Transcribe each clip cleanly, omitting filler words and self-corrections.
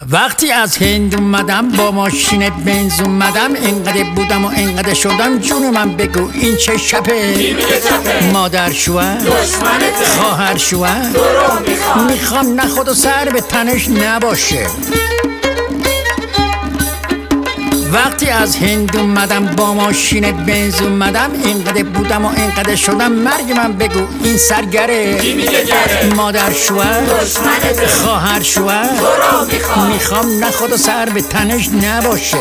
وقتی از هند اومدم با ماشین بنز اومدم، اینقدر بودم و اینقدر شدم، جون من بگو این چه شپه؟ مادر شوهر، خواهر شوهر، میخوام نه خود و سر به تنش نباشه. وقتی از هند اومدم با ماشین بنز اومدم، اینقدر بودم و اینقدر شدم، مرگ من بگو این سرگره؟ مادر شوهر، خواهر شوهر، میخوام نه خود و سر به تنش نباشه.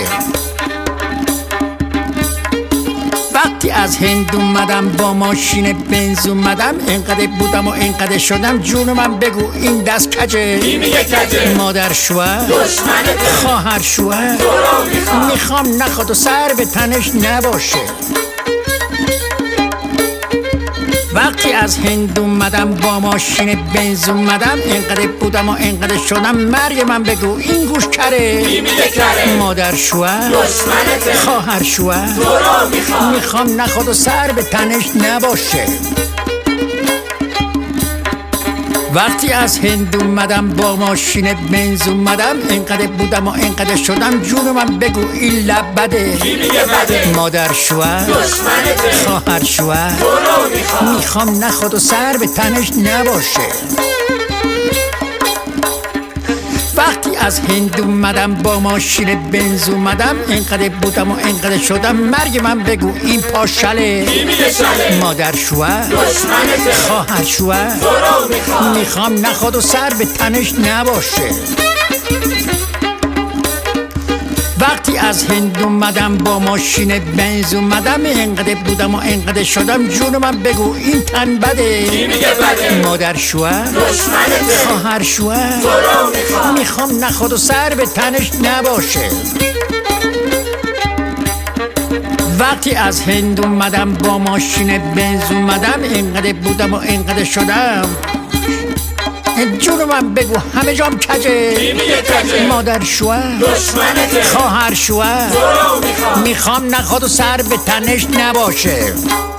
وقتی از هند اومدم با ماشین بنز اومدم، اینقدر بودم و اینقدر شدم، جون من بگو این دست کجه؟ مادر شوهر، خواهر شوهر، میخوام نه خود و سر به تنش نباشه. وقتی از هند اومدم با ماشین بنز اومدم، اینقدر بودم و اینقدر شدم، مرگ من بگو این گوش کره؟ مادر شوهر، خواهر شوهر، میخوام نه خود و سر به تنش نباشه. وقتی از هند اومدم با ماشین بنز اومدم، اینقدر بودم و اینقدر شدم، جون من بگو این لب بده؟ مادر شوهر، خواهر شوهر، میخوام نه خود و سر به تنش نباشه. وقتی از هند اومدم با ماشین بنز اومدم، اینقدر بودم و اینقدر شدم، مرگ من بگو این پاشله؟ مادر شوهر، خواهر شوهر، میخوام نه خود و سر به تنش نباشه. وقتی از هند اومدم با ماشین بنز اومدم، اینقدر بودم و اینقدر شدم، جون من بگو این تن بده؟ مادر شوهر، خواهر شوهر، میخوام نه خود و سر به تنش نباشه. وقتی از هند اومدم با ماشین بنز اومدم، اینقدر بودم و اینقدر شدم، جون من بگو همه جام کجه؟ مادر شوهر، خواهر شوهر، میخوام نه خود و سر به تنش نباشه.